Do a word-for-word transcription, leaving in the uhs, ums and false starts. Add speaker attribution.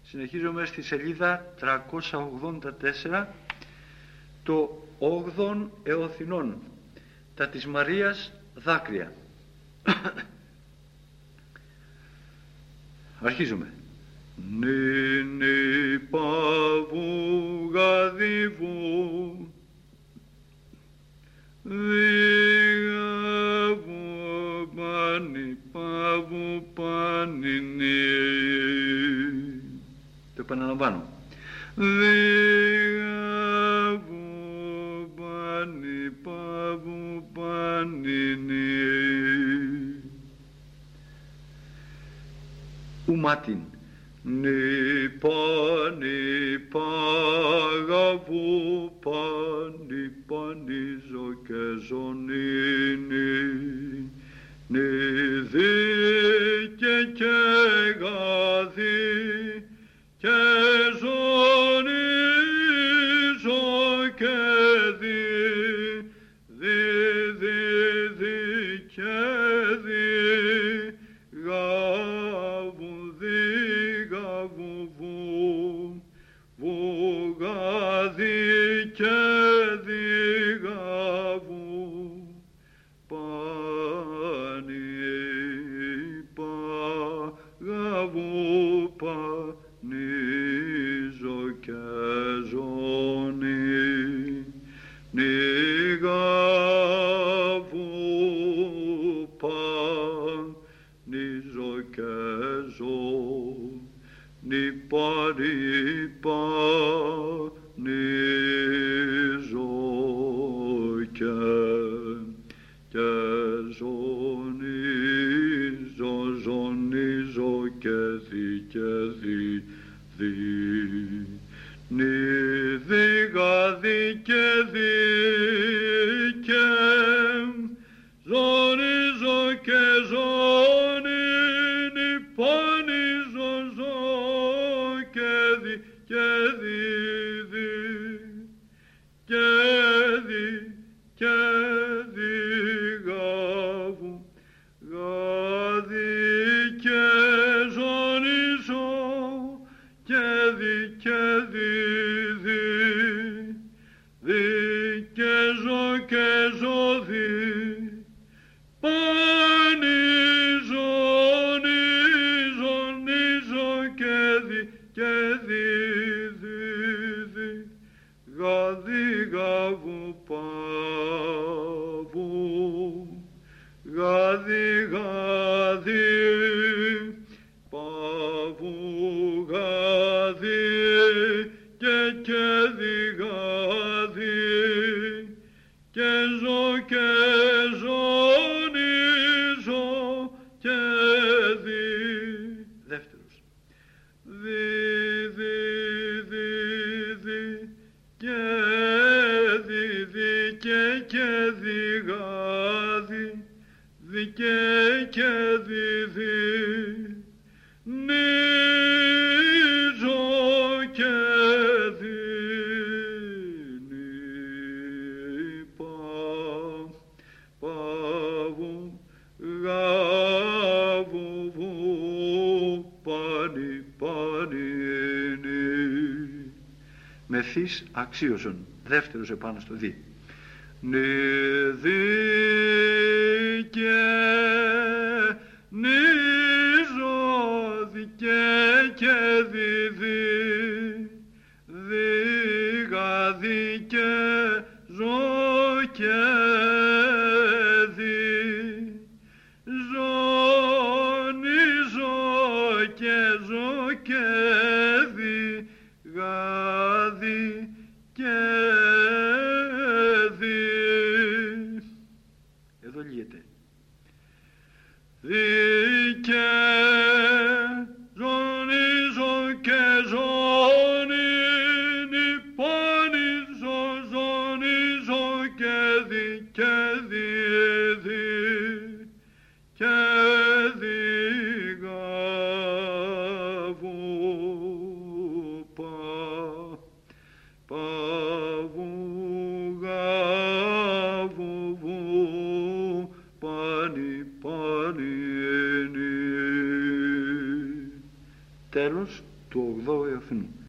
Speaker 1: Συνεχίζουμε στη σελίδα τριακόσια ογδόντα τέσσερα, το όγδον Εωθινών, τα της Μαρίας δάκρυα. Αρχίζουμε. Νίνι παβού γαδίβου δίγαβου πάνι παβού πάνινι. Το επαναλαμβάνω. Δίγαβου πάνι παβού πάνινι. Ουμάτιν. Νιπα νιπα γαβού πάνι πάνιζω και ζωνίνι. Νιδί και και γαδί και ζωνίζω και δι, δι, δι, δι και δι, γαβου, δι, γαβου, βου, βου, γαδι και δι, γαβου, πάνι, πα, γαβου, πανίζω και ζώνη, νιγαβού, πανίζω και ζω, νιπα, νιπα, νίζω και, και ζωνίζω, ζωνίζω και δι, και δι, δι, νι, δι, γαδι και δι, και ζωνίζω και ζώνη, νιπάνιζω, ζω και δι, και δι, δι, και δι, και δι, γαβου, γαδι και ζωνίζω και δι, και δι, δι, δι και ζω και ζω δι, πανίζω, νίζω, νίζω και δι, και δι, δι, δι, γαδι, γαβου, παβου, γαδι, γαδι, παβου, γαδι και και δι, γαδι και ζω και ζωνίζω και δι. Δεύτερος. Δι, δι, δι, δι και δι, δι και και δι, γαδι, δι και και δι, δι, νίζω και δι, νιπα, παβου, γαβου, βου, πάνι, πάνινι. Μεθύς αξίωσον. Δεύτερος επάνω στο δι. Νι, δι και νίζω, δι και και δι, δι, δι, γαδι και ζω και δι, ζωνίζω και ζω και δι, γαδι και δι. Εδώ λύεται. Δι και ζωνίζω και ζώνη, νιπάνιζω, ζωνίζω και δι, και δι, δι, και δι, γαβου, πα, παβου, γαβου, βου, πάνι, πάνι, ενι. του ογδόου Ιωθινού.